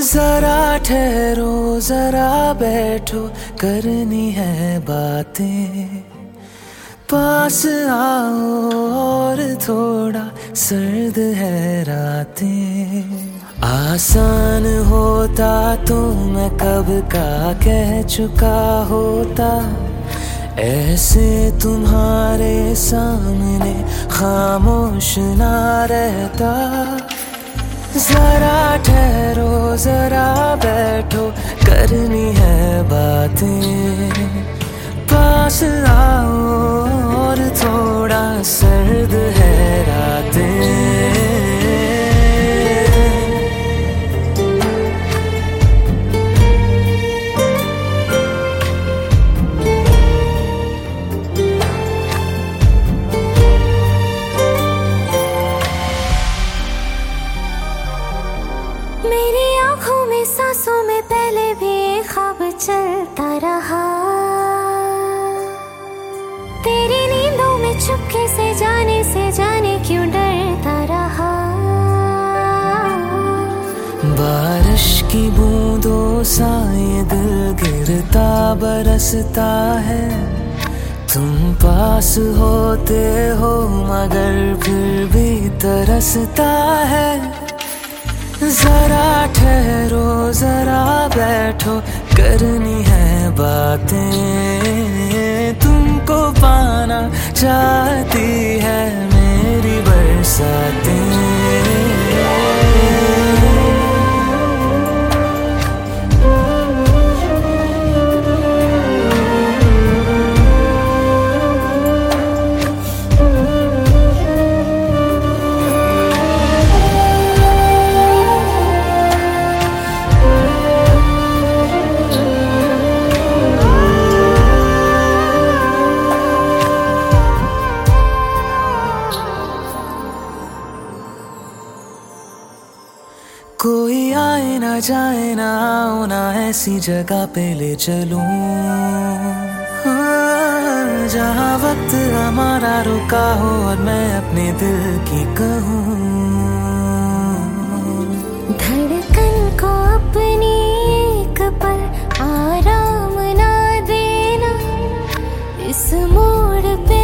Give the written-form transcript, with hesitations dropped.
जरा ठहरो जरा बैठो करनी है बातें, पास आओ और थोड़ा सर्द है रातें। आसान होता तो मैं कब का कह चुका होता, ऐसे तुम्हारे सामने खामोश ना रहता। जरा ठहरो जरा बैठो करनी है बातें, पास आओ और थोड़ा सर्द है रातें। मेरी आँखों में सांसों में पहले भी एक ख्वाब चलता रहा, तेरी नींदों में चुपके से जाने क्यों डरता रहा। बारिश की बूंदों सा ये दिल गिरता बरसता है, तुम पास होते हो मगर फिर भी तरसता है। जरा ठहरो जरा बैठो करनी है बातें, तुमको पाना चाहती है मेरी बरसातें। कोई आए ना जाए ना आओ ना ऐसी जगह पे ले चलूं, जहाँ वक्त हमारा रुका हो और मैं अपने दिल की कहूँ। धड़कन को अपनी एक पल आराम ना देना, इस मोड़ पे